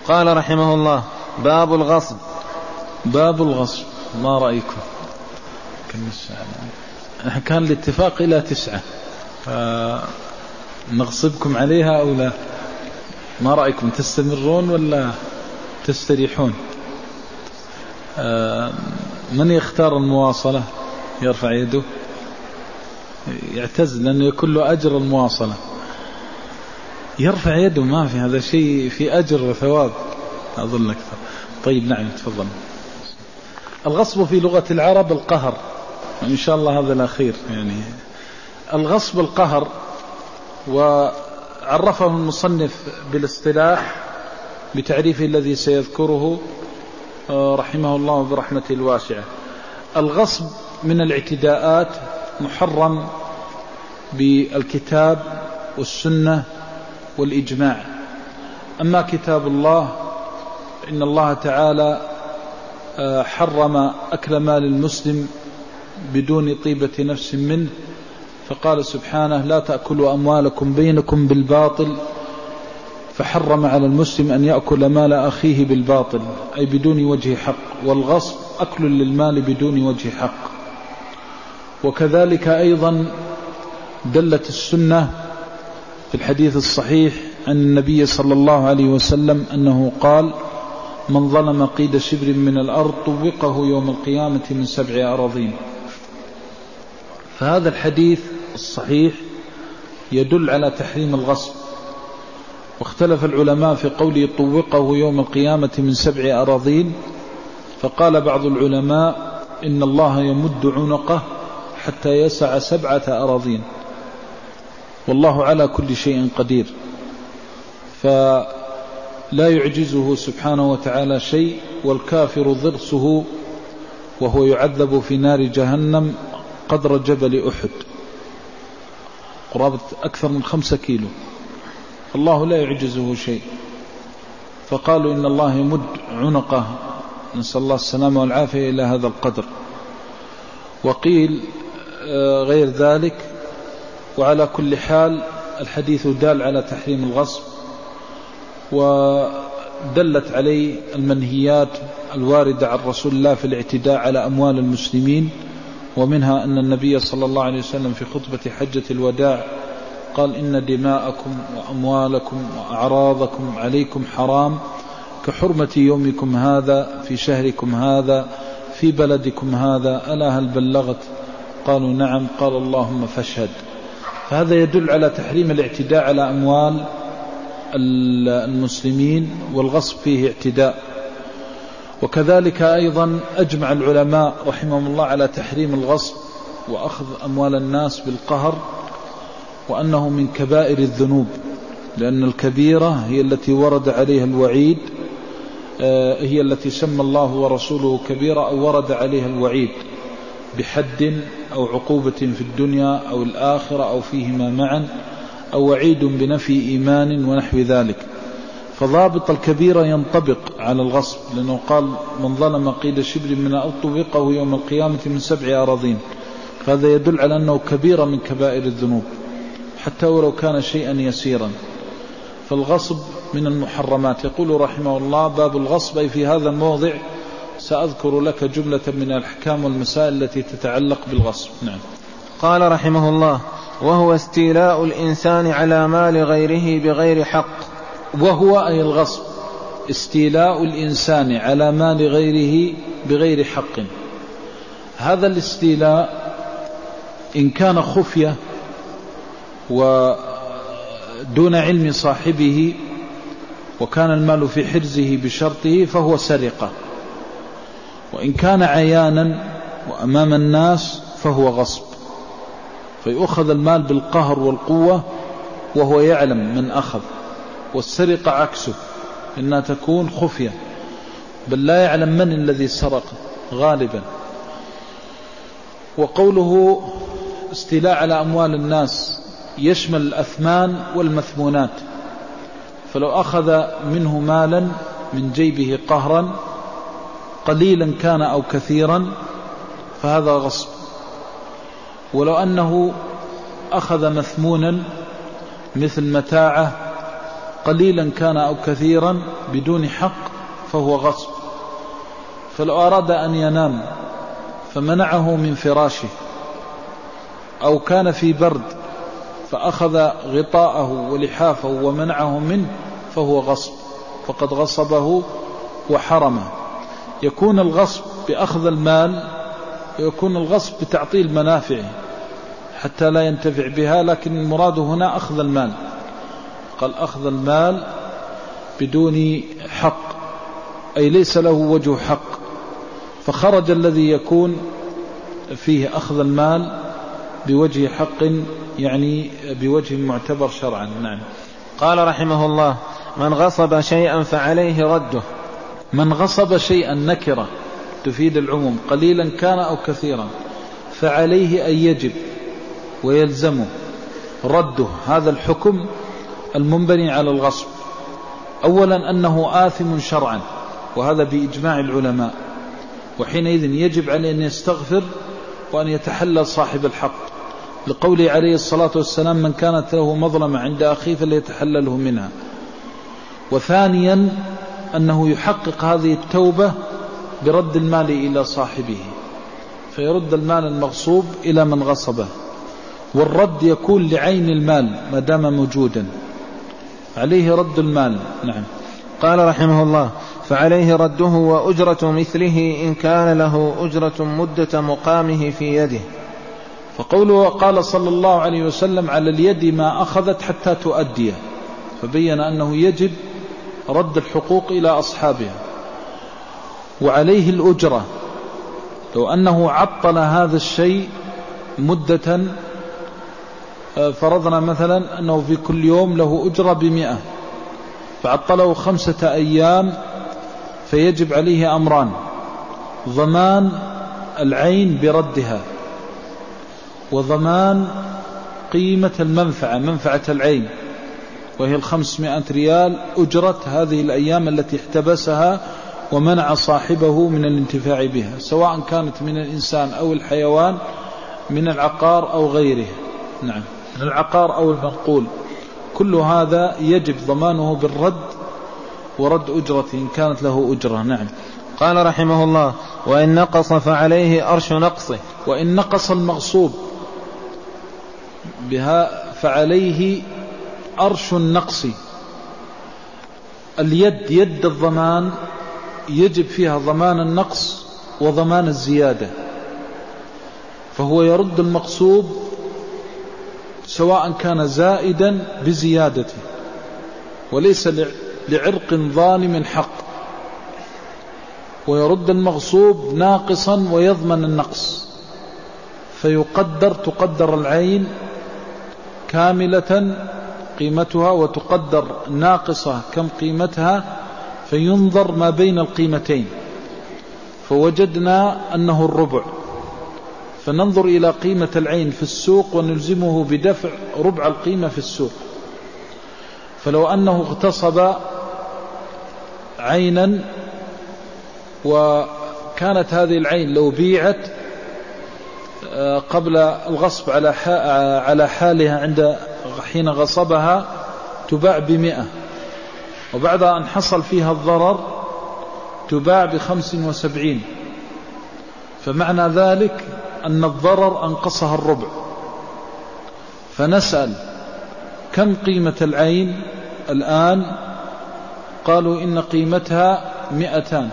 قال رحمه الله: باب الغصب. باب الغصب، ما رأيكم؟ كان الاتفاق إلى 9، نغصبكم عليها أو لا؟ ما رأيكم، تستمرون ولا تستريحون؟ من يختار المواصلة يرفع يده، يعتز لأنه يكون له أجر المواصلة. يرفع يده، ما في هذا شيء في أجر وثواب أظن أكثر. طيب نعم تفضل. الغصب في لغة العرب القهر، إن شاء الله هذا الأخير يعني الغصب القهر. وعرفه المصنف بالاصطلاح بتعريفه الذي سيذكره رحمه الله برحمته الواسعة. الغصب من الاعتداءات، محرم بالكتاب والسنة والإجماع. أما كتاب الله، إن الله تعالى حرم أكل مال المسلم بدون طيبة نفس منه، فقال سبحانه: لا تأكلوا أموالكم بينكم بالباطل، فحرم على المسلم أن يأكل مال أخيه بالباطل أي بدون وجه حق، والغصب أكل للمال بدون وجه حق. وكذلك أيضا دلت السنة في الحديث الصحيح عن النبي صلى الله عليه وسلم أنه قال: من ظلم قيد شبر من الأرض طوقه يوم القيامة من 7 أراضين. فهذا الحديث الصحيح يدل على تحريم الغصب. واختلف العلماء في قوله طوقه يوم القيامة من 7 أراضين، فقال بعض العلماء إن الله يمد عنقه حتى يسع 7 أراضين، والله على كل شيء قدير، فلا يعجزه سبحانه وتعالى شيء. والكافر ضرسه وهو يعذب في نار جهنم قدر جبل أحد، قرابة أكثر من 5 كيلو، الله لا يعجزه شيء. فقالوا إن الله يمد عنقه، نسأل الله السلامة والعافية، إلى هذا القدر. وقيل غير ذلك. وعلى كل حال الحديث دال على تحريم الغصب، ودلت عليه المنهيات الواردة عن رسول الله في الاعتداء على أموال المسلمين. ومنها أن النبي صلى الله عليه وسلم في خطبة حجة الوداع قال: إن دماءكم وأموالكم وأعراضكم عليكم حرام كحرمة يومكم هذا في شهركم هذا في بلدكم هذا، ألا هل بلغت؟ قالوا: نعم. قال: اللهم فاشهد. فهذا يدل على تحريم الاعتداء على أموال المسلمين، والغصب فيه اعتداء. وكذلك أيضا أجمع العلماء رحمهم الله على تحريم الغصب وأخذ أموال الناس بالقهر، وأنه من كبائر الذنوب، لأن الكبيرة هي التي ورد عليها الوعيد، هي التي سمى الله ورسوله كبيرة، أو ورد عليها الوعيد بحد أو عقوبة في الدنيا أو الآخرة أو فيهما معا، أو وعيد بنفي إيمان ونحو ذلك. فضابط الكبيرة ينطبق على الغصب، لأنه قال: من ظلم قيد شبر من الأرض طوقه يوم القيامة من 7 أراضين. فهذا يدل على أنه كبيرة من كبائر الذنوب حتى ولو كان شيئا يسيرا. فالغصب من المحرمات. يقول رحمه الله: باب الغصب، أي في هذا الموضع سأذكر لك جملة من الأحكام والمسائل التي تتعلق بالغصب. نعم. قال رحمه الله: وهو استيلاء الإنسان على مال غيره بغير حق. وهو أي الغصب استيلاء الإنسان على مال غيره بغير حق. هذا الاستيلاء إن كان خفية ودون علم صاحبه، وكان المال في حرزه بشرطه، فهو سرقة. وإن كان عيانا وأمام الناس فهو غصب، فيؤخذ المال بالقهر والقوة وهو يعلم من أخذ. والسرقة عكسه، إنها تكون خفية، بل لا يعلم من الذي سرق غالبا. وقوله استيلاء على أموال الناس يشمل الأثمان والمثمونات، فلو أخذ منه مالا من جيبه قهرا قليلا كان أو كثيرا فهذا غصب. ولو أنه أخذ مثمونا مثل متاعه قليلا كان أو كثيرا بدون حق فهو غصب. فلو أراد أن ينام فمنعه من فراشه، أو كان في برد فأخذ غطاءه ولحافه ومنعه منه، فهو غصب، فقد غصبه وحرمه. يكون الغصب بأخذ المال، ويكون الغصب بتعطيل منافعه حتى لا ينتفع بها، لكن المراد هنا أخذ المال. قال أخذ المال بدون حق، أي ليس له وجه حق، فخرج الذي يكون فيه أخذ المال بوجه حق، يعني بوجه معتبر شرعا. نعم. قال رحمه الله: من غصب شيئا فعليه رده. من غصب شيئا نكرة تفيد العموم، قليلا كان أو كثيرا، فعليه أن يجب ويلزمه رده. هذا الحكم المنبني على الغصب. أولا أنه آثم شرعا، وهذا بإجماع العلماء، وحينئذ يجب عليه أن يستغفر وأن يتحلل صاحب الحق، لقوله عليه الصلاة والسلام: من كانت له مظلمة عند أخيه فليتحلله منها. وثانيا أنه يحقق هذه التوبة برد المال إلى صاحبه، فيرد المال المغصوب إلى من غصبه، والرد يكون لعين المال ما دام موجودا، عليه رد المال. نعم. قال رحمه الله: فعليه رده وأجرة مثله إن كان له أجرة مدة مقامه في يده. فقوله قال صلى الله عليه وسلم: على اليد ما أخذت حتى تؤديه، فبين أنه يجب رد الحقوق إلى أصحابها. وعليه الأجرة، لو أنه عطل هذا الشيء مدة، فرضنا مثلا أنه في كل يوم له أجرة 100، فعطله 5 أيام، فيجب عليه أمران: ضمان العين بردها، وضمان قيمة المنفعة، منفعة العين، وهي 500 ريال أجرة هذه الأيام التي احتبسها ومنع صاحبه من الانتفاع بها، سواء كانت من الإنسان أو الحيوان، من العقار أو غيره. نعم، من العقار أو المنقول، كل هذا يجب ضمانه بالرد ورد أجرته إن كانت له أجرة. نعم. قال رحمه الله: وإن نقص فعليه أرش نقصه. وإن نقص المغصوب بها فعليه أرش النقص. اليد، يد الضمان، يجب فيها ضمان النقص وضمان الزيادة، فهو يرد المغصوب سواء كان زائدا بزيادته، وليس لعرق ظالم حق، ويرد المغصوب ناقصا ويضمن النقص، تقدر العين كاملة قيمتها، وتقدر ناقصة كم قيمتها، فينظر ما بين القيمتين، فوجدنا أنه الربع، فننظر إلى قيمة العين في السوق ونلزمه بدفع ربع القيمة في السوق. فلو أنه اغتصب عينا، وكانت هذه العين لو بيعت قبل الغصب على حالها عند حين غصبها تباع 100، وبعد أن حصل فيها الضرر تباع 75، فمعنى ذلك أن الضرر أنقصها الربع. فنسأل: كم قيمة العين الآن؟ قالوا إن قيمتها 200،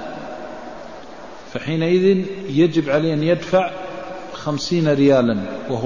فحينئذ يجب عليه أن يدفع 50 ريالا،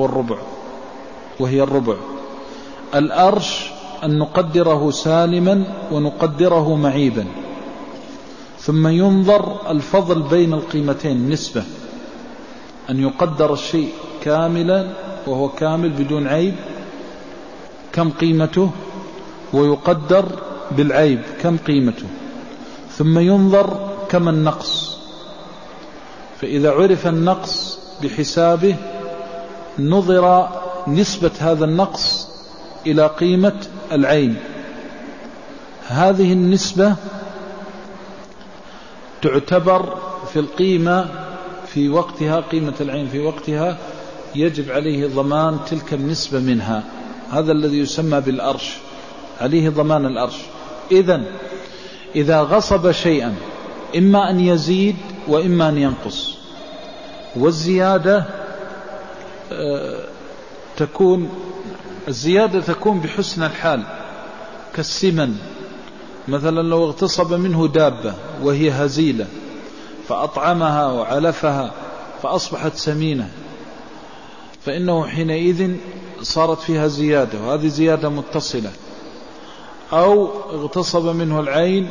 وهي الربع. الأرش أن نقدره سالما ونقدره معيبا، ثم ينظر الفضل بين القيمتين، النسبة، أن يقدر الشيء كاملا وهو كامل بدون عيب كم قيمته، ويقدر بالعيب كم قيمته، ثم ينظر كم النقص، فإذا عرف النقص بحسابه نظر نسبة هذا النقص إلى قيمة العين. هذه النسبة تعتبر في القيمة في وقتها، قيمة العين في وقتها، يجب عليه ضمان تلك النسبة منها. هذا الذي يسمى بالأرش، عليه ضمان الأرش. إذن إذا غصب شيئا إما أن يزيد وإما أن ينقص، والزيادة الزيادة تكون بحسن الحال كالسمن مثلا، لو اغتصب منه دابة وهي هزيلة فأطعمها وعلفها فأصبحت سمينة، فإنه حينئذ صارت فيها زيادة، وهذه زيادة متصلة. أو اغتصب منه العين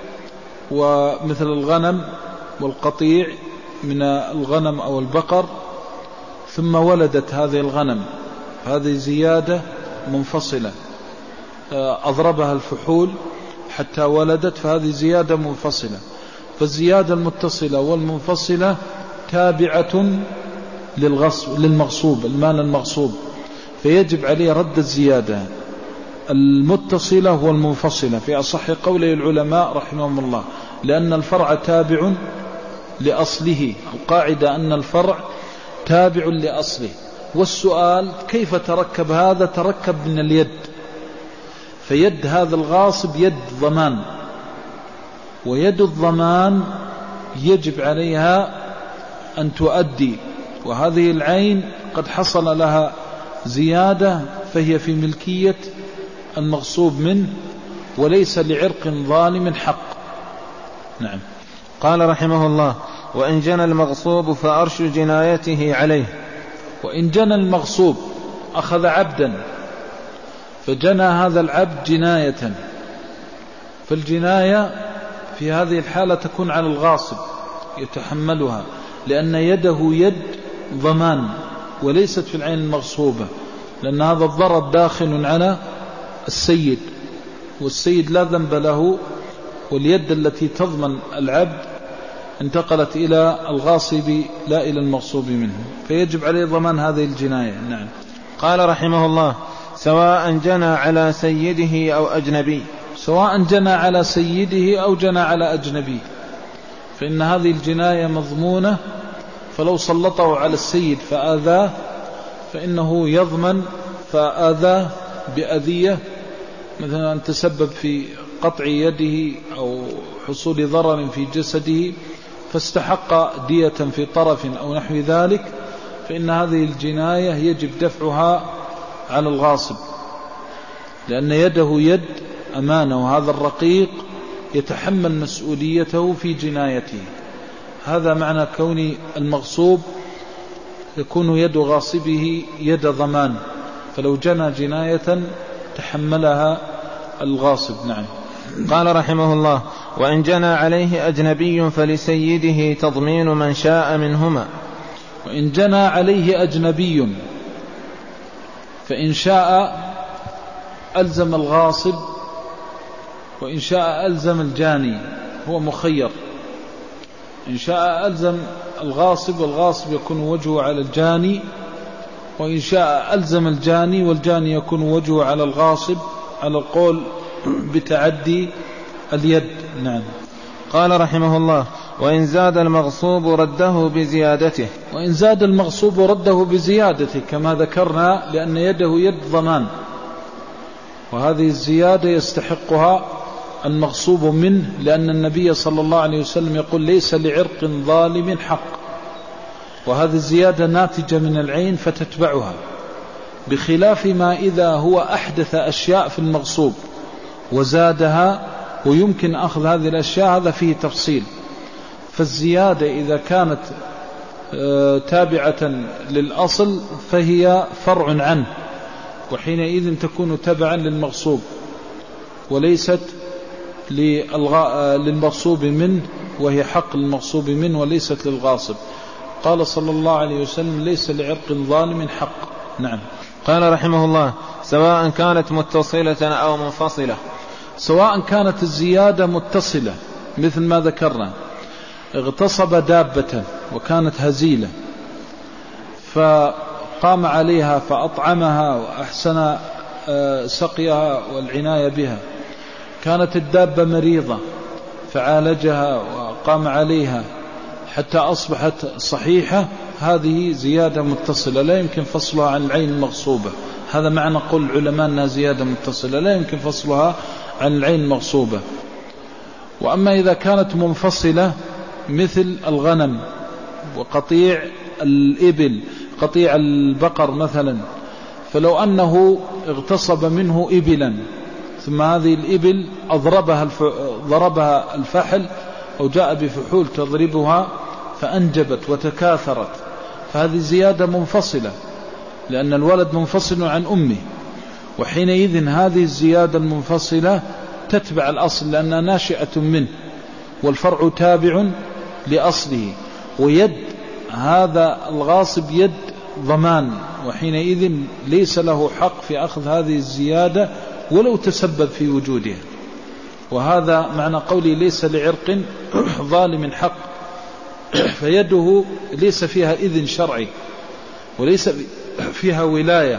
ومثل الغنم والقطيع من الغنم أو البقر ثم ولدت هذه الغنم، هذه زيادة منفصلة. أضربها الفحول حتى ولدت، فهذه زيادة منفصلة. فالزيادة المتصلة والمنفصلة تابعة للمغصوب، المال المغصوب، فيجب عليه رد الزيادة المتصلة والمنفصلة في أصح قولي العلماء رحمهم الله، لأن الفرع تابع لأصله. القاعدة أن الفرع تابع لأصله. والسؤال كيف تركب هذا؟ تركب من اليد، فيد هذا الغاصب يد ضمان، ويد الضمان يجب عليها أن تؤدي، وهذه العين قد حصل لها زيادة فهي في ملكية المغصوب منه وليس لعرق ظالم حق. نعم. قال رحمه الله: وإن جنى المغصوب فأرش جنايته عليه. وإن جنى المغصوب أخذ عبدا فجنى هذا العبد جناية، فالجناية في هذه الحالة تكون على الغاصب يتحملها، لأن يده يد ضمان وليست في العين المغصوبة، لأن هذا الضرر داخل على السيد، والسيد لا ذنب له، واليد التي تضمن العبد انتقلت إلى الغاصب لا إلى المغصوب منه، فيجب عليه ضمان هذه الجناية. نعم. قال رحمه الله: سواء جنى على سيده أو أجنبي. سواء جنى على سيده أو جنى على أجنبي، فإن هذه الجناية مضمونة، فلو سلطه على السيد فآذاه فإنه يضمن، فآذاه بأذية مثلا أن تسبب في قطع يده أو حصول ضرر في جسده فاستحق دية في طرف أو نحو ذلك، فإن هذه الجناية يجب دفعها على الغاصب، لأن يده يد أمانة، وهذا الرقيق يتحمل مسؤوليته في جنايته. هذا معنى كون المغصوب يكون يد غاصبه يد ضمان، فلو جنى جناية تحملها الغاصب. نعم. قال رحمه الله: وإن جنى عليه أجنبي فلسيده تضمين من شاء منهما. وإن جنى عليه أجنبي فإن شاء ألزم الغاصب، وإن شاء ألزم الجاني، هو مخير. إن شاء ألزم الغاصب، والغاصب يكون وجهه على الجاني، وإن شاء ألزم الجاني، والجاني يكون وجهه على الغاصب، على القول بتعدي اليد. نعم. قال رحمه الله: وإن زاد المغصوب رده بزيادته. وإن زاد المغصوب رده بزيادته كما ذكرنا، لأن يده يد ضمان، وهذه الزيادة يستحقها المغصوب منه، لأن النبي صلى الله عليه وسلم يقول: ليس لعرق ظالم حق، وهذه الزيادة ناتجة من العين فتتبعها، بخلاف ما إذا هو أحدث أشياء في المغصوب وزادها ويمكن أخذ هذه الأشياء، هذا فيه تفصيل. فالزيادة إذا كانت تابعة للأصل فهي فرع عنه، وحينئذ تكون تبعا للمغصوب وليست للمغصوب منه، وهي حق المغصوب منه وليست للغاصب. قال صلى الله عليه وسلم: ليس لعرق ظالم حق. نعم. قال رحمه الله: سواء كانت متصلة أو منفصلة. سواء كانت الزيادة متصلة مثل ما ذكرنا، اغتصب دابة وكانت هزيلة فقام عليها فأطعمها وأحسن سقيها والعناية بها، كانت الدابة مريضة فعالجها وقام عليها حتى أصبحت صحيحة، هذه زيادة متصلة لا يمكن فصلها عن العين المغصوبة، هذا معنى قول العلماء أنها زيادة متصلة لا يمكن فصلها عن العين المغصوبة. وأما إذا كانت منفصلة مثل الغنم وقطيع الإبل، قطيع البقر مثلا، فلو أنه اغتصب منه إبلا ثم هذه الإبل ضربها الفحل أو جاء بفحول تضربها فأنجبت وتكاثرت، فهذه زيادة منفصلة لأن الولد منفصل عن أمه، وحينئذ هذه الزيادة المنفصلة تتبع الأصل لأنها ناشئة منه والفرع تابع لأصله، ويد هذا الغاصب يد ضمان، وحينئذ ليس له حق في أخذ هذه الزيادة ولو تسبب في وجودها. وهذا معنى قولي ليس لعرق ظالم حق، فيده ليس فيها إذن شرعي وليس فيها ولاية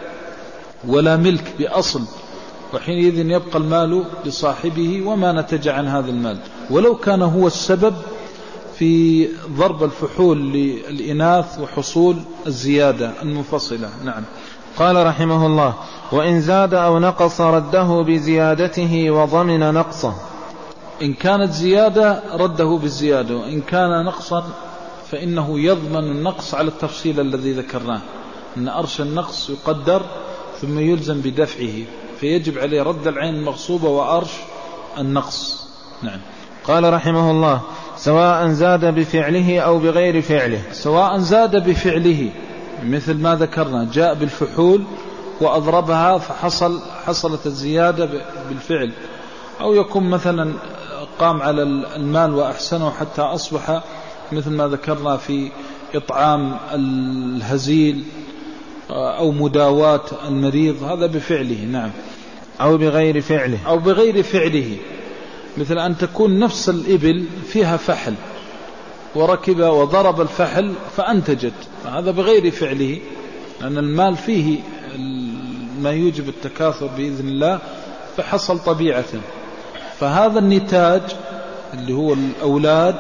ولا ملك بأصل، وحينئذ يبقى المال لصاحبه وما نتج عن هذا المال، ولو كان هو السبب في ضرب الفحول للإناث وحصول الزيادة المنفصلة. نعم. قال رحمه الله: وإن زاد أو نقص رده بزيادته وضمن نقصه. إن كانت زيادة رده بالزيادة، وإن كان نقصا فإنه يضمن النقص على التفصيل الذي ذكرناه، أن أرش النقص يقدر ثم يلزم بدفعه، فيجب عليه رد العين المغصوبة وأرش النقص. نعم. قال رحمه الله: سواء زاد بفعله أو بغير فعله. سواء زاد بفعله مثل ما ذكرنا، جاء بالفحول وأضربها فحصلت الزيادة بالفعل، أو يكون مثلا قام على المال وأحسنه حتى أصبح مثل ما ذكرنا في إطعام الهزيل أو مداواة المريض، هذا بفعله. نعم. أو بغير فعله. أو بغير فعله، مثل أن تكون نفس الإبل فيها فحل وركب وضرب الفحل فأنتجت، هذا بغير فعله لأن المال فيه ما يوجب التكاثر بإذن الله فحصل طبيعة، فهذا النتاج اللي هو الأولاد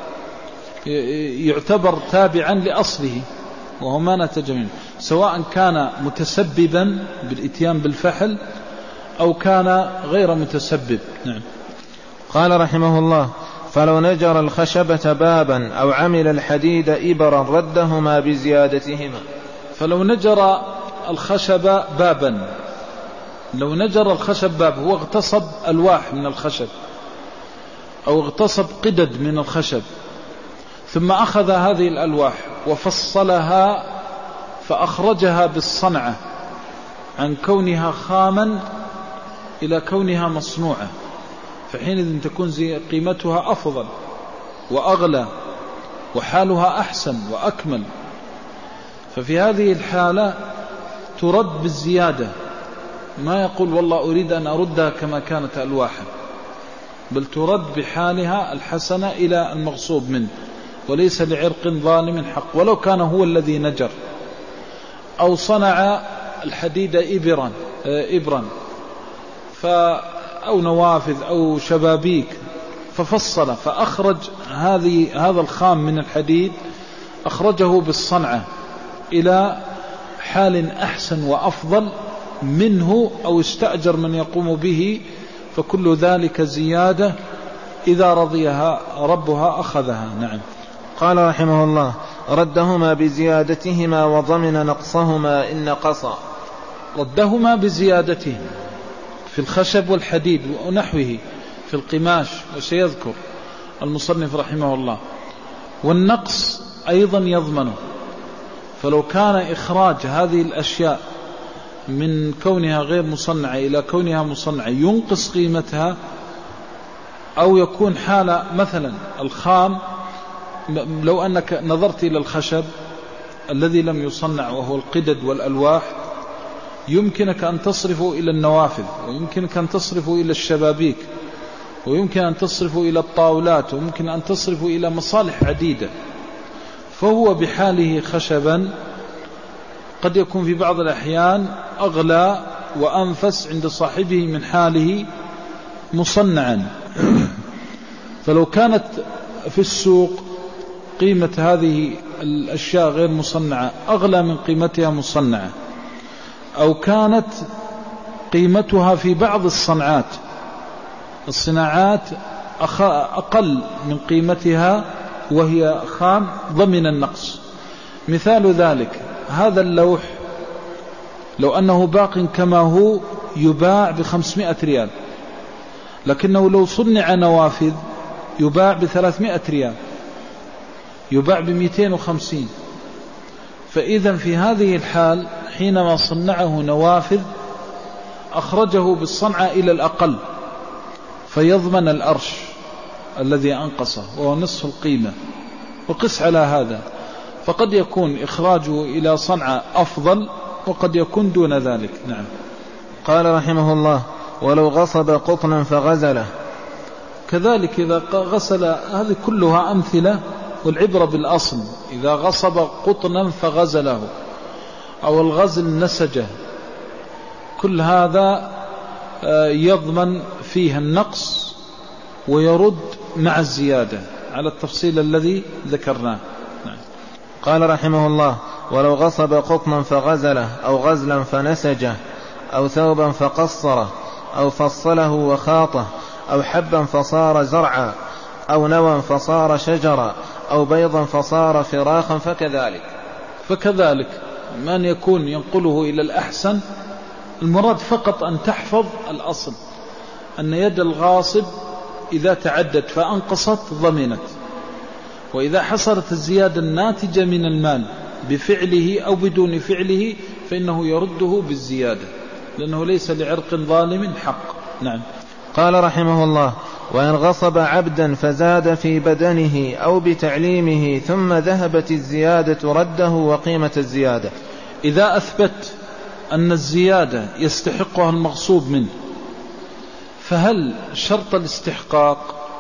يعتبر تابعا لأصله وهو ما نتج منه، سواء كان متسببا بالإتيان بالفحل أو كان غير متسبب. نعم. قال رحمه الله: فلو نجر الخشبة بابا أو عمل الحديد إبرا ردهما بزيادتهما. فلو نجر الخشب بابا، لو نجر الخشب باب، هو اغتصب ألواح من الخشب أو اغتصب قدد من الخشب، ثم أخذ هذه الألواح وفصلها فأخرجها بالصنعة عن كونها خاما إلى كونها مصنوعة، فحينئذ تكون قيمتها أفضل وأغلى وحالها أحسن وأكمل، ففي هذه الحالة ترد بالزيادة، ما يقول والله أريد أن أردها كما كانت ألواحا، بل ترد بحالها الحسنة إلى المغصوب منه، وليس لعرق ظالم حق، ولو كان هو الذي نجر أو صنع الحديد إبرا أو نوافذ أو شبابيك ففصل فأخرج هذا الخام من الحديد، أخرجه بالصنعة إلى حال أحسن وأفضل منه، أو استأجر من يقوم به، فكل ذلك زيادة إذا رضيها ربها أخذها. نعم. قال رحمه الله: ردهما بزيادتهما وضمن نقصهما إن نقصا. ردهما بزيادتهما في الخشب والحديد ونحوه في القماش، وسيذكر المصنف رحمه الله، والنقص أيضا يضمنه، فلو كان إخراج هذه الأشياء من كونها غير مصنعة إلى كونها مصنعة ينقص قيمتها، أو يكون حالة مثلا الخام، لو أنك نظرت إلى الخشب الذي لم يصنع وهو القدد والألواح، يمكنك أن تصرفه إلى النوافذ، ويمكنك أن تصرفه إلى الشبابيك، ويمكن أن تصرفه إلى الطاولات، ويمكن أن تصرفه إلى مصالح عديدة، فهو بحاله خشبا قد يكون في بعض الأحيان أغلى وأنفس عند صاحبه من حاله مصنعا. فلو كانت في السوق قيمة هذه الأشياء غير مصنعة أغلى من قيمتها مصنعة، أو كانت قيمتها في بعض الصناعات أقل من قيمتها وهي خام، ضمن النقص. مثال ذلك هذا اللوح لو أنه باق كما هو يباع ب500 ريال، لكنه لو صنع نوافذ يباع ب300 ريال، يباع ب250. فإذا في هذه الحال حينما صنعه نوافذ أخرجه بالصنعة إلى الأقل، فيضمن الأرش الذي أنقصه وهو نصف القيمة. وقس على هذا، فقد يكون إخراجه إلى صنعة أفضل وقد يكون دون ذلك. نعم. قال رحمه الله: ولو غصب قطنا فغزله. كذلك إذا غسل، هذه كلها أمثلة، والعبرة بالأصل. إذا غصب قطنا فغزله أو الغزل نسجه، كل هذا يضمن فيها النقص ويرد مع الزيادة على التفصيل الذي ذكرناه. نعم. قال رحمه الله: ولو غصب قطنا فغزله أو غزلا فنسجه أو ثوبا فقصره أو فصله وخاطه أو حبا فصار زرعا أو نوى فصار شجرا أو بيضا فصار فراخا فكذلك من يكون ينقله إلى الأحسن. المراد فقط أن تحفظ الأصل، أن يد الغاصب إذا تعدت فأنقصت ضمنت، وإذا حصلت الزيادة الناتجة من المال بفعله أو بدون فعله فإنه يرده بالزيادة، لأنه ليس لعرق ظالم حق. نعم. قال رحمه الله: وإن غصب عبدا فزاد في بدنه أو بتعليمه ثم ذهبت الزيادة رده وقيمة الزيادة. إذا أثبت أن الزيادة يستحقها المغصوب منه، فهل شرط الاستحقاق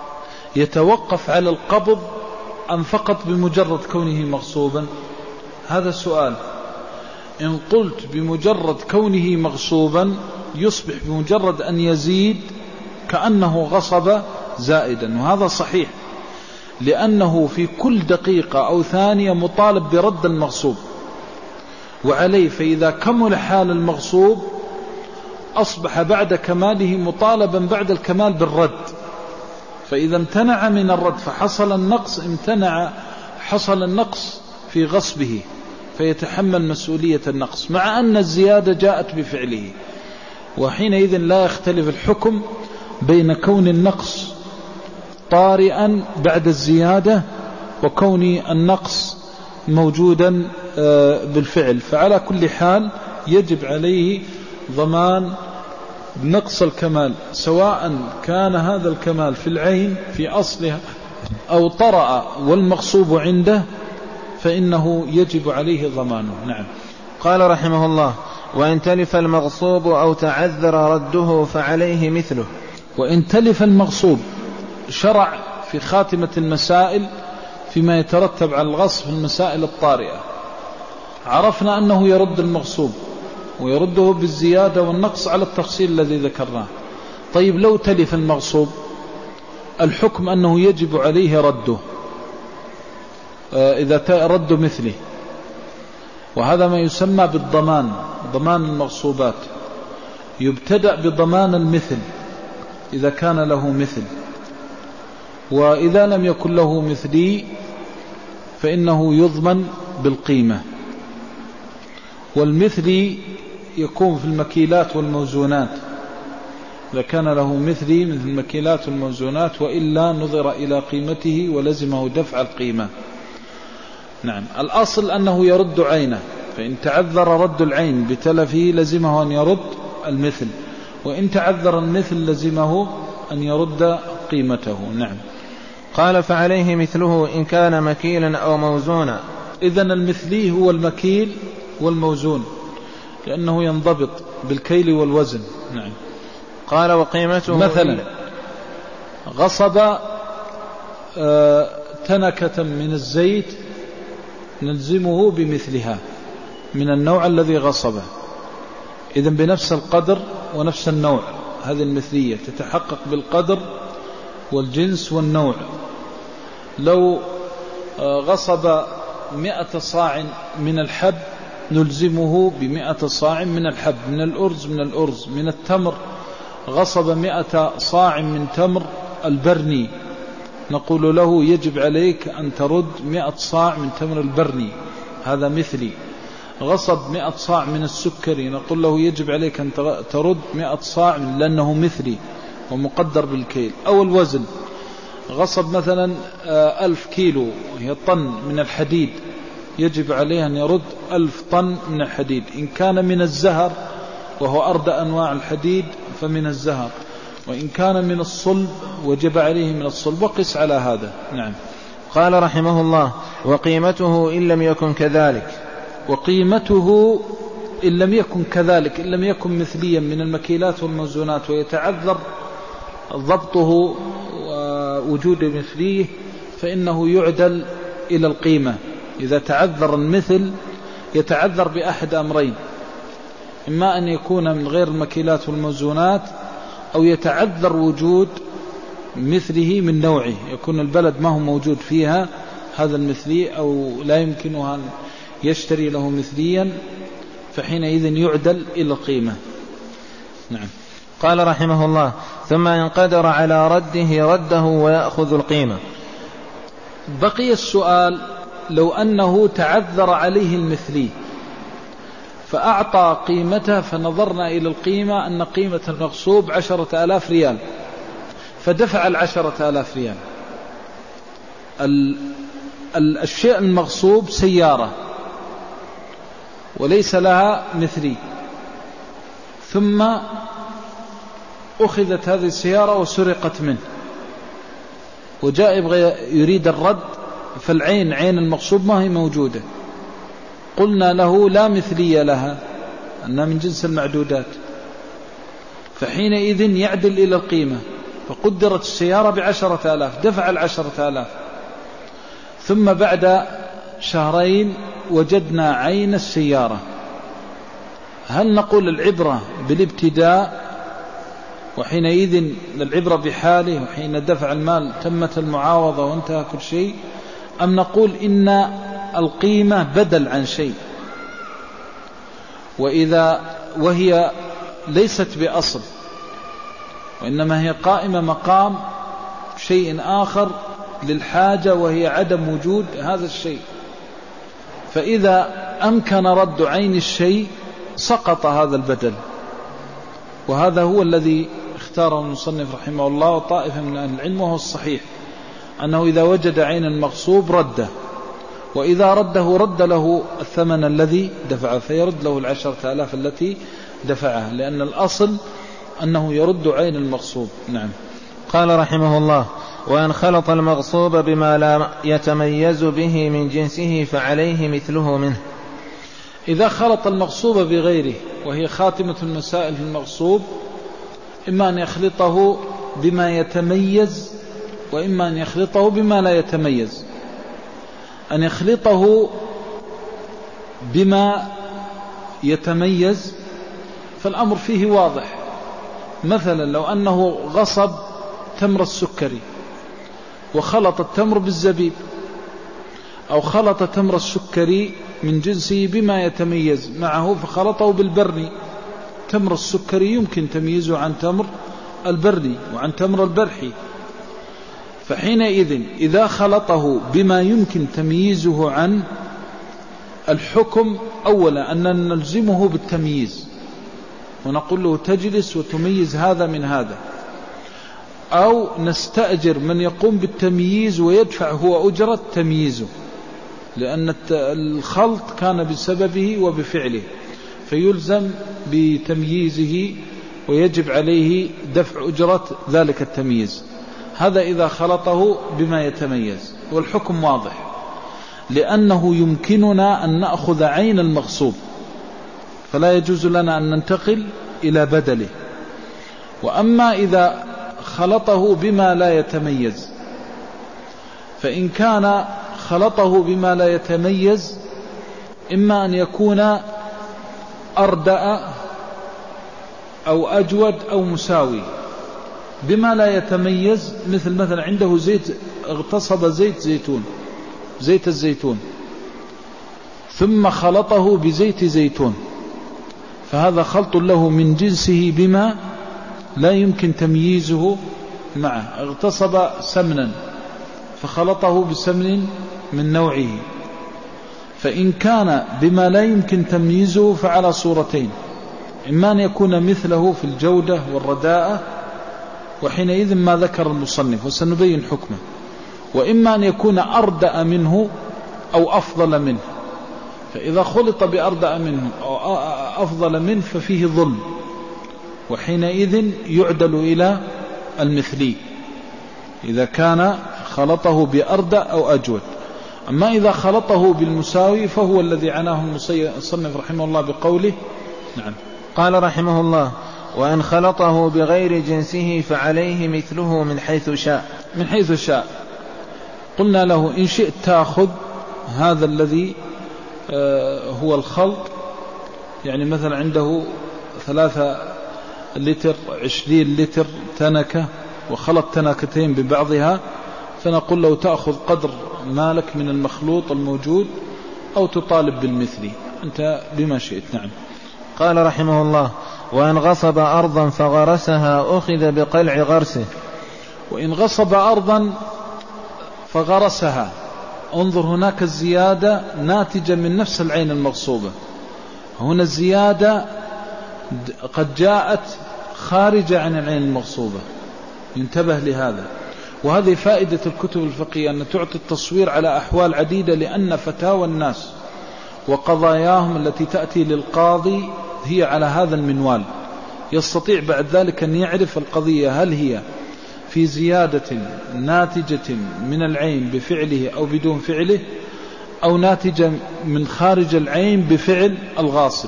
يتوقف على القبض أم فقط بمجرد كونه مغصوبا؟ هذا السؤال. إن قلت بمجرد كونه مغصوبا يصبح بمجرد أن يزيد كأنه غصب زائدا، وهذا صحيح، لأنه في كل دقيقة أو ثانية مطالب برد المغصوب وعليه. فإذا كمل حال المغصوب أصبح بعد كماله مطالبا بعد الكمال بالرد، فإذا امتنع من الرد فحصل النقص، حصل النقص في غصبه فيتحمل مسؤولية النقص، مع أن الزيادة جاءت بفعله. وحينئذ لا يختلف الحكم بين كون النقص طارئا بعد الزيادة وكون النقص موجودا بالفعل. فعلى كل حال يجب عليه ضمان نقص الكمال، سواء كان هذا الكمال في العين في أصلها أو طرأ والمغصوب عنده، فإنه يجب عليه ضمانه. نعم. قال رحمه الله: وإن تلف المغصوب أو تعذر رده فعليه مثله. وإن تلف المغصوب، شرع في خاتمة المسائل فيما يترتب على الغصب المسائل الطارئة. عرفنا أنه يرد المغصوب ويرده بالزيادة والنقص على التفصيل الذي ذكرناه. طيب لو تلف المغصوب، الحكم أنه يجب عليه رده إذا رد مثله، وهذا ما يسمى بالضمان، ضمان المغصوبات. يبتدأ بضمان المثل إذا كان له مثل، وإذا لم يكن له مثلي فإنه يضمن بالقيمة. والمثلي يكون في المكيلات والموزونات، إذا كان له مثلي مثل المكيلات والموزونات، وإلا نظر إلى قيمته ولزمه دفع القيمة. نعم. الأصل أنه يرد عينه، فإن تعذر رد العين بتلفه لزمه أن يرد المثل، وإن تعذر المثل لزمه أن يرد قيمته. نعم. قال: فعليه مثله إن كان مكيلا أو موزونا. إذن المثلي هو المكيل والموزون، لأنه ينضبط بالكيل والوزن. نعم. قال: وقيمته مثلا غصب تنكة من الزيت نلزمه بمثلها من النوع الذي غصبه، إذن بنفس القدر ونفس النوع. هذه المثلية تتحقق بالقدر والجنس والنوع. لو غصب 100 صاع من الحب نلزمه ب100 صاع من الحب، من الأرز، من التمر غصب 100 صاع من تمر البرني، نقول له يجب عليك أن ترد 100 صاع من تمر البرني، هذا مثلي. غصب 100 صاع من السكري، نقول له يجب عليك أن ترد 100 صاع لأنه مثلي ومقدر بالكيل. أو الوزن، غصب مثلا 1000 كيلو وهي طن من الحديد، يجب عليه أن يرد 1000 طن من الحديد. إن كان من الزهر وهو أردى أنواع الحديد فمن الزهر، وإن كان من الصلب وجب عليه من الصلب، وقس على هذا. نعم. قال رحمه الله: وقيمته إن لم يكن كذلك. وقيمته إن لم يكن كذلك، إن لم يكن مثليا من المكيلات والموزونات ويتعذر ضبطه ووجود مثليه، فإنه يعدل إلى القيمة. إذا تعذر المثل يتعذر بأحد أمرين: إما أن يكون من غير المكيلات والموزونات، أو يتعذر وجود مثله من نوعه، يكون البلد ما هو موجود فيها هذا المثلي، أو لا يمكنه أن يشتري له مثليا، فحينئذ يعدل إلى القيمة. نعم. قال رحمه الله: ثم إن قدر على رده ويأخذ القيمة. بقي السؤال: لو أنه تعذر عليه المثلي فأعطى قيمته، فنظرنا إلى القيمة أن قيمة المغصوب 10,000 ريال، فدفع 10,000 ريال. الشيء المغصوب سيارة وليس لها مثلي، ثم أخذت هذه السيارة وسرقت منه، وجاء يريد الرد، فالعين عين المغصوب ما هي موجودة، قلنا له لا مثلية لها أنها من جنس المعدودات، فحينئذ يعدل إلى القيمة. فقدرت السيارة ب10,000، دفع 10,000، ثم بعد شهرين وجدنا عين السيارة، هل نقول العبرة بالابتداء وحينئذ العبرة بحاله، وحين دفع المال تمت المعاوضة وانتهى كل شيء، أم نقول إن القيمة بدل عن شيء، وهي ليست بأصل، وإنما هي قائمة مقام شيء آخر للحاجة، وهي عدم وجود هذا الشيء. فإذا أمكن رد عين الشيء سقط هذا البدل، وهذا هو الذي اختاره المصنف رحمه الله وطائفة من أهل العلم، وهو الصحيح أنه إذا وجد عين المغصوب رده، وإذا رده رد له الثمن الذي دفعه، فيرد له 10,000 التي دفعها، لأن الأصل أنه يرد عين المغصوب. نعم. قال رحمه الله: وإن خلط المغصوب بما لا يتميز به من جنسه فعليه مثله منه. إذا خلط المغصوب بغيره، وهي خاتمة المسائل في المغصوب، إما أن يخلطه بما يتميز، وإما أن يخلطه بما لا يتميز. أن يخلطه بما يتميز فالأمر فيه واضح. مثلا لو أنه غصب تمر السكري وخلط التمر بالزبيب، أو خلط تمر السكري من جنسه بما يتميز معه فخلطه بالبرني، تمر السكري يمكن تمييزه عن تمر البرني وعن تمر البرحي، فحينئذ إذا خلطه بما يمكن تمييزه عن الحكم، أولا أن نلزمه بالتمييز ونقول له تجلس وتميز هذا من هذا، أو نستأجر من يقوم بالتمييز ويدفع هو أجرة تمييزه، لأن الخلط كان بسببه وبفعله، فيلزم بتمييزه ويجب عليه دفع أجرة ذلك التمييز. هذا إذا خلطه بما يتميز، والحكم واضح، لأنه يمكننا أن نأخذ عين المغصوب، فلا يجوز لنا أن ننتقل إلى بدله. وأما إذا خلطه بما لا يتميز، فإن كان خلطه بما لا يتميز إما أن يكون أردأ أو أجود أو مساوي. بما لا يتميز مثلا عنده زيت، اغتصب زيت الزيتون، ثم خلطه بزيت زيتون، فهذا خلط له من جنسه بما لا يمكن تمييزه معه. اغتصب سمنا فخلطه بسمن من نوعه، فإن كان بما لا يمكن تمييزه فعلى صورتين: إما أن يكون مثله في الجودة والرداءة، وحينئذ ما ذكر المصنف وسنبين حكمه، وإما أن يكون أردأ منه أو أفضل منه. فإذا خلط بأردأ منه أو أفضل منه ففيه ظلم، وحينئذ يعدل إلى المثلي إذا كان خلطه بأردأ أو أجود. أما إذا خلطه بالمساوي فهو الذي عناه المصنف رحمه الله بقوله. نعم. قال رحمه الله: وإن خلطه بغير جنسه فعليه مثله من حيث شاء. من حيث شاء. قلنا له: إن شئت تأخذ هذا الذي هو الخلط، يعني مثلا عنده 3 لتر 20 لتر تنكة وخلط تنكتين ببعضها، فنقول له: تأخذ قدر مالك من المخلوط الموجود أو تطالب بالمثلي، أنت بما شئت. نعم. قال رحمه الله: وإن غصب أرضا فغرسها أخذ بقلع غرسه. وإن غصب أرضا فغرسها، انظر هناك الزيادة ناتجة من نفس العين المغصوبة، هنا الزيادة قد جاءت خارجة عن العين المغصوبة، ينتبه لهذا. وهذه فائدة الكتب الفقهية، أن تعطي التصوير على أحوال عديدة، لأن فتاوى الناس وقضاياهم التي تأتي للقاضي هي على هذا المنوال، يستطيع بعد ذلك أن يعرف القضية هل هي في زيادة ناتجة من العين بفعله أو بدون فعله، أو ناتجة من خارج العين بفعل الغاصب.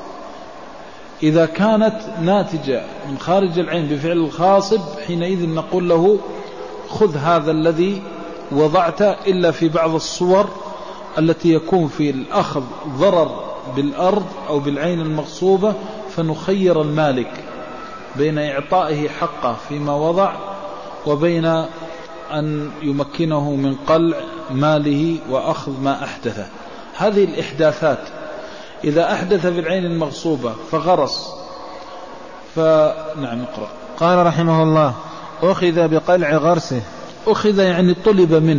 إذا كانت ناتجة من خارج العين بفعل الغاصب حينئذ نقول له: خذ هذا الذي وضعته، إلا في بعض الصور التي يكون في الأخذ ضرر بالأرض أو بالعين المغصوبة، فنخير المالك بين إعطائه حقه فيما وضع وبين أن يمكنه من قلع ماله وأخذ ما أحدثه. هذه الإحداثات إذا أحدث في العين المغصوبة فغرس فنعم. اقرأ. قال رحمه الله: أخذ بقلع غرسه. أخذ يعني طلب منه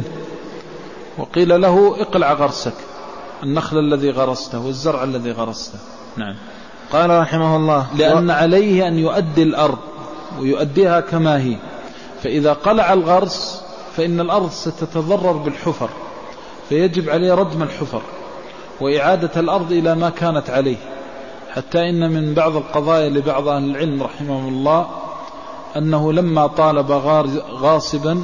وقيل له: اقلع غرسك، النخل الذي غرسته والزرع الذي غرسته. نعم. قال رحمه الله: لأن عليه أن يؤدي الأرض ويؤديها كما هي، فإذا قلع الغرس فإن الأرض ستتضرر بالحفر، فيجب عليه ردم الحفر وإعادة الأرض إلى ما كانت عليه. حتى إن من بعض القضايا لبعض أهل العلم رحمه الله أنه لما طالب غاصبا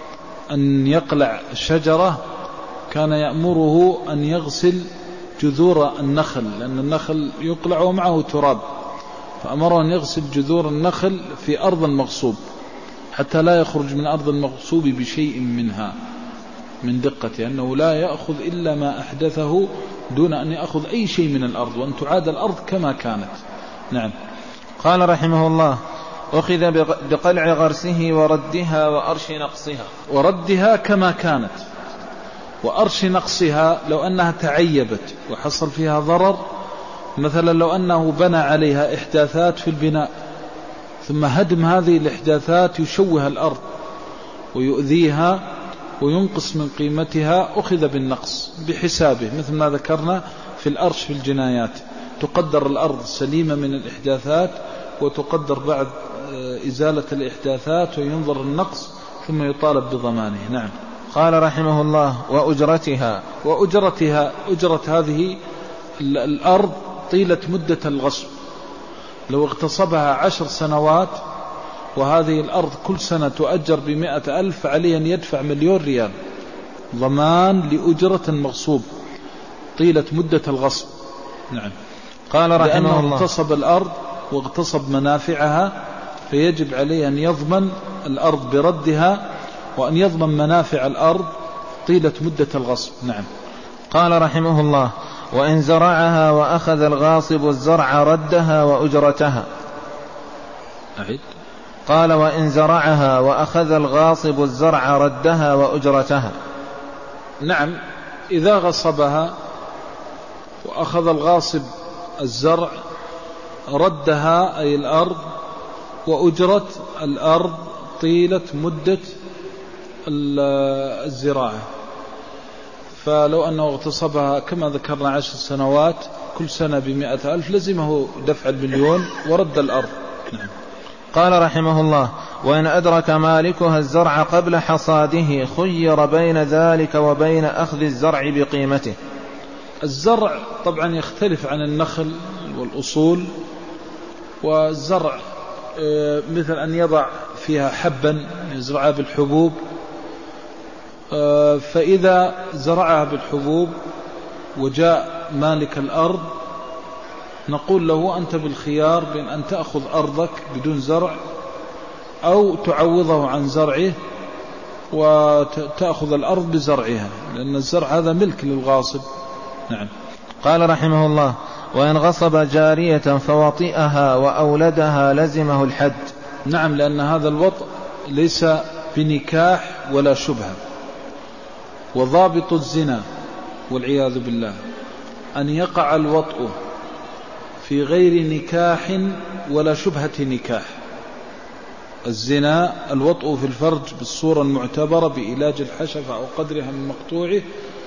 أن يقلع شجرة كان يأمره أن يغسل جذور النخل، لأن النخل يقلع ومعه تراب، فأمره أن يغسل جذور النخل في أرض المغصوب حتى لا يخرج من أرض المغصوب بشيء منها، من دقته أنه لا يأخذ إلا ما أحدثه دون أن يأخذ أي شيء من الأرض، وأن تعاد الأرض كما كانت. نعم. قال رحمه الله: أخذ بقلع غرسه وردها وأرش نقصها. وردها كما كانت، وأرش نقصها لو أنها تعيبت وحصل فيها ضرر، مثلا لو أنه بنى عليها إحداثات في البناء ثم هدم هذه الإحداثات يشوه الأرض ويؤذيها وينقص من قيمتها، أخذ بالنقص بحسابه، مثل ما ذكرنا في الأرش في الجنايات، تقدر الأرض سليمة من الإحداثات وتقدر بعد إزالة الإحداثات وينظر النقص ثم يطالب بضمانه. نعم. قال رحمه الله: وأجرتها. وأجرتها، أجرة هذه الأرض طيلة مدة الغصب، لو اغتصبها 10 سنوات وهذه الأرض كل سنة تؤجر ب100,000 فعليه أن يدفع 1,000,000 ريال ضمان لأجرة المغصوب طيلة مدة الغصب. نعم. قال رحمه الله: لأنه اغتصب الأرض واغتصب منافعها، فيجب عليه أن يضمن الأرض بردها وأن يضمن منافع الأرض طيلة مدة الغصب. نعم. قال رحمه الله: وإن زرعها وأخذ الغاصب الزرع ردها وأجرتها. أعيد. قال: وإن زرعها وأخذ الغاصب الزرع ردها وأجرتها. نعم. إذا غصبها وأخذ الغاصب الزرع ردها أي الأرض وأجرت الأرض طيلة مدة الزراعة. فلو أنه اغتصبها كما ذكرنا 10 سنوات كل سنة ب100,000 لزمه دفع 1,000,000 ورد الأرض. نعم. قال رحمه الله: وإن أدرك مالكها الزرع قبل حصاده خير بين ذلك وبين أخذ الزرع بقيمته. الزرع طبعا يختلف عن النخل والأصول، والزرع مثل أن يضع فيها حبا يزرعها بالحبوب، فإذا زرعها بالحبوب وجاء مالك الأرض نقول له أنت بالخيار بين أن تأخذ أرضك بدون زرع أو تعوضه عن زرعه وتأخذ الأرض بزرعها، لأن الزرع هذا ملك للغاصب. نعم. قال رحمه الله: وإن غصب جارية فوطئها وأولدها لزمه الحد. نعم، لأن هذا الوطء ليس بنكاح ولا شبهة. وضابط الزنا والعياذ بالله أن يقع الوطء في غير نكاح ولا شبهة نكاح. الزنا الوطء في الفرج بالصورة المعتبرة بإيلاج الحشفة أو قدرها من مقطوعه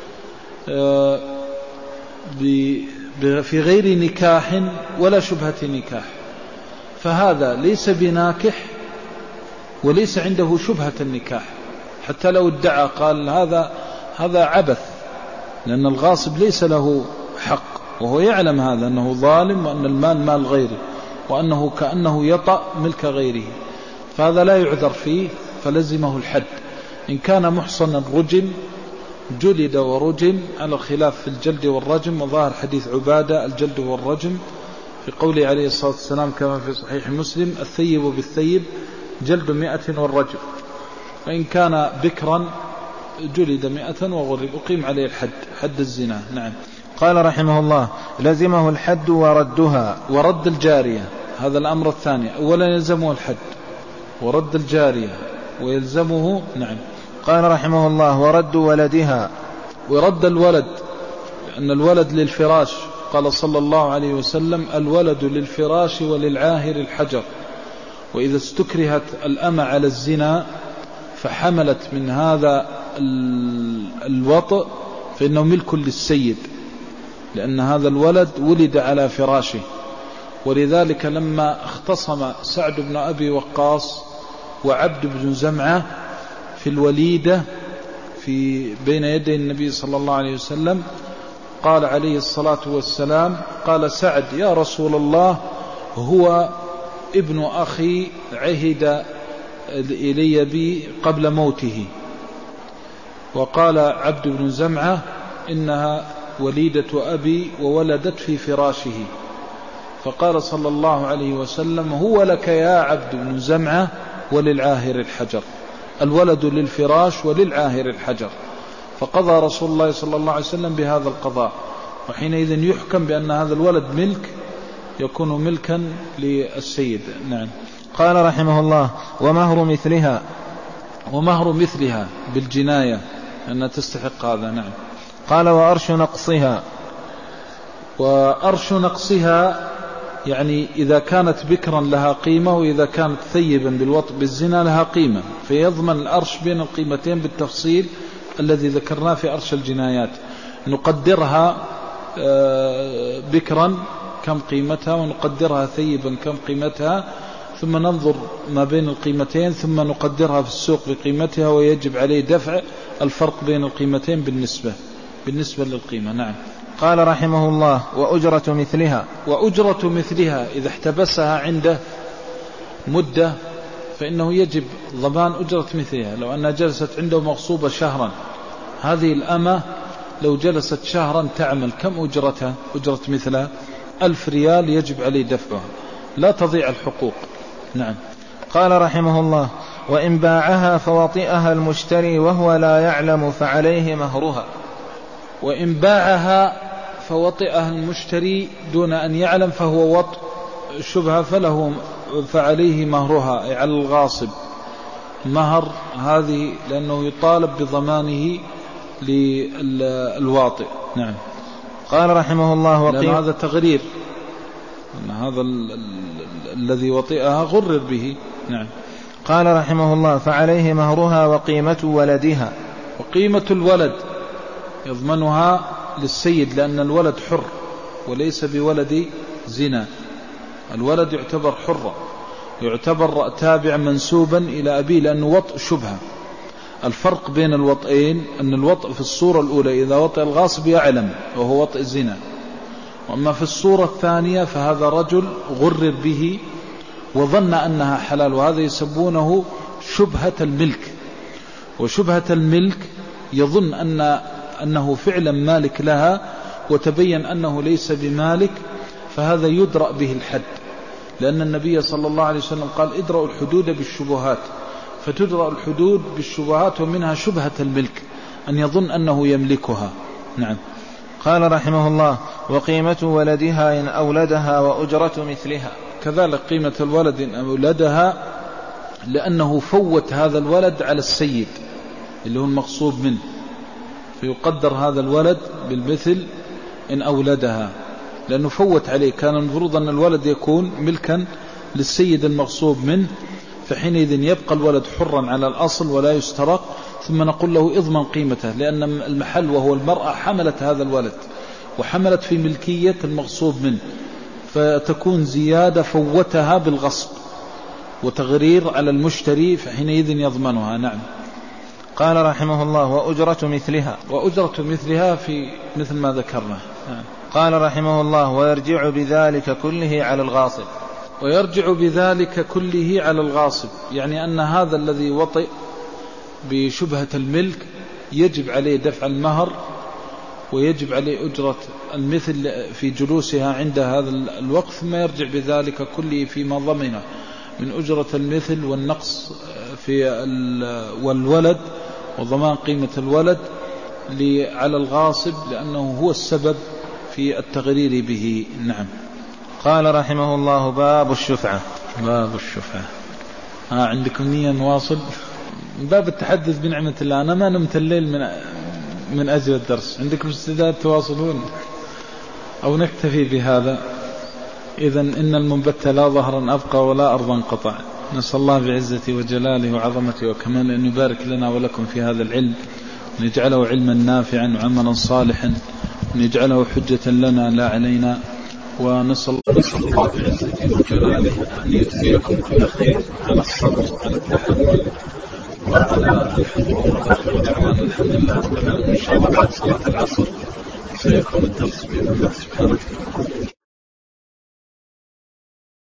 في غير نكاح ولا شبهة نكاح، فهذا ليس بناكح وليس عنده شبهة النكاح، حتى لو ادعى قال هذا عبث، لأن الغاصب ليس له حق، وهو يعلم هذا أنه ظالم وأن المال مال غيره وأنه كأنه يطأ ملك غيره، فهذا لا يعذر فيه فلزمه الحد. إن كان محصنا رجم جلد ورجم على الخلاف في الجلد والرجم، وظاهر حديث عبادة الجلد والرجم في قوله عليه الصلاة والسلام كما في صحيح مسلم: الثيب بالثيب جلد 100 والرجم. وإن كان بكرا جلد 100 وغرب أقيم عليه الحد، حد الزنا. نعم. قال رحمه الله: لزمه الحد وردها. ورد الجارية هذا الأمر الثاني، أولا يلزمه الحد ورد الجارية ويلزمه. نعم. قال رحمه الله: ورد ولدها. ورد الولد، لأن الولد للفراش، قال صلى الله عليه وسلم: الولد للفراش وللعاهر الحجر. وإذا استكرهت الأمة على الزنا فحملت من هذا الوطء فإنه ملك للسيد، لأن هذا الولد ولد على فراشه. ولذلك لما اختصم سعد بن أبي وقاص وعبد بن زمعة في الوليدة بين يدي النبي صلى الله عليه وسلم، قال عليه الصلاة والسلام: قال سعد: يا رسول الله، هو ابن أخي عهد إلي بي قبل موته. وقال عبد بن زمعة: إنها وليدة أبي وولدت في فراشه. فقال صلى الله عليه وسلم: هو لك يا عبد بن زمعة وللعاهر الحجر، الولد للفراش وللعاهر الحجر. فقضى رسول الله صلى الله عليه وسلم بهذا القضاء، وحينئذ يحكم بأن هذا الولد ملك، يكون ملكا للسيد. نعم. قال رحمه الله: ومهر مثلها. ومهر مثلها بالجناية أنها تستحق هذا. نعم. قال: وأرش نقصها. وأرش نقصها يعني إذا كانت بكرا لها قيمة، وإذا كانت ثيبا بالوطء بالزنا لها قيمة، فيضمن الأرش بين القيمتين بالتفصيل الذي ذكرناه في أرش الجنايات. نقدرها بكرا كم قيمتها، ونقدرها ثيبا كم قيمتها، ثم ننظر ما بين القيمتين، ثم نقدرها في السوق بقيمتها، ويجب عليه دفع الفرق بين القيمتين بالنسبة للقيمة. نعم. قال رحمه الله: وأجرة مثلها. وأجرة مثلها إذا احتبسها عنده مدة فإنه يجب ضمان أجرة مثلها. لو أنها جلست عنده مغصوبة شهرا، هذه الأمة لو جلست شهرا تعمل، كم أجرتها؟ أجرة مثلها 1000 ريال يجب عليه دفعها، لا تضيع الحقوق. نعم. قال رحمه الله: وإن باعها فوطئها المشتري وهو لا يعلم فعليه مهرها. وإن باعها فوطئها المشتري دون أن يعلم فهو وطء شبهة فعليه مهرها، أي على الغاصب مهر هذه، لأنه يطالب بضمانه للواطئ. نعم. قال رحمه الله لأن هذا تغرير، أن هذا الذي وطئها غرر به. نعم. قال رحمه الله فعليه مهرها وقيمة ولدها. وقيمة الولد يضمنها للسيد، لأن الولد حر وليس بولد زنا، الولد يعتبر حرا، يعتبر تابع منسوبا إلى أبيه، لأنه وطء شبهة. الفرق بين الوطئين أن الوطء في الصورة الأولى إذا وطئ الغاصب يعلم وهو وطئ الزنا، وأما في الصورة الثانية فهذا رجل غرر به وظن أنها حلال، وهذا يسمونه شبهة الملك. وشبهة الملك يظن أنه فعلا مالك لها وتبين أنه ليس بمالك، فهذا يدرأ به الحد، لأن النبي صلى الله عليه وسلم قال ادرأوا الحدود بالشبهات، فتدرأ الحدود بالشبهات، ومنها شبهة الملك أن يظن أنه يملكها. نعم. قال رحمه الله وقيمة ولدها إن أولدها وأجرة مثلها. كذلك قيمة الولد إن أولدها، لأنه فوت هذا الولد على السيد اللي هو المغصوب منه، فيقدر هذا الولد بالمثل إن أولدها، لأنه فوت عليه. كان المفروض أن الولد يكون ملكا للسيد المغصوب منه، فحينئذ يبقى الولد حرا على الأصل ولا يسترق، ثم نقول له اضمن قيمته، لأن المحل وهو المرأة حملت هذا الولد وحملت في ملكية المغصوب منه، فتكون زيادة فوتها بالغصب وتغرير على المشتري، فحينئذ يضمنها. نعم. قال رحمه الله وأجرة مثلها. وأجرة مثلها في مثل ما ذكرنا. نعم. قال رحمه الله ويرجع بذلك كله على الغاصب. ويرجع بذلك كله على الغاصب، يعني أن هذا الذي وطئ بشبهة الملك يجب عليه دفع المهر، ويجب عليه أجرة المثل في جلوسها عند هذا الوقت، ثم يرجع بذلك كله فيما ضمنه من أجرة المثل والنقص في والولد وضمان قيمة الولد على الغاصب، لأنه هو السبب في التغرير به. نعم. قال رحمه الله باب الشفعة. باب الشفعة. عندكم نية نواصل باب التحدث بنعمة الله؟ أنا ما نمت الليل من أجل الدرس. عندكم استعداد تواصلون أو نكتفي بهذا؟ إذن إن المنبت لا ظهرا أبقى ولا أرضا قطع. نسأل الله بعزته وجلاله وعظمته وكماله أن يبارك لنا ولكم في هذا العلم، ونجعله علما نافعا وعملا صالحا، ونجعله حجة لنا لا علينا. ونسأل الله بعزته وجلاله أن يجزيكم كل خير على الصبر وعلى التحمل وعلى الحضور ودعوانا الحمد لله رب العالمين. إن شاء الله بعد صلاة العصر سيكون الدرس بإذن الله سبحانه.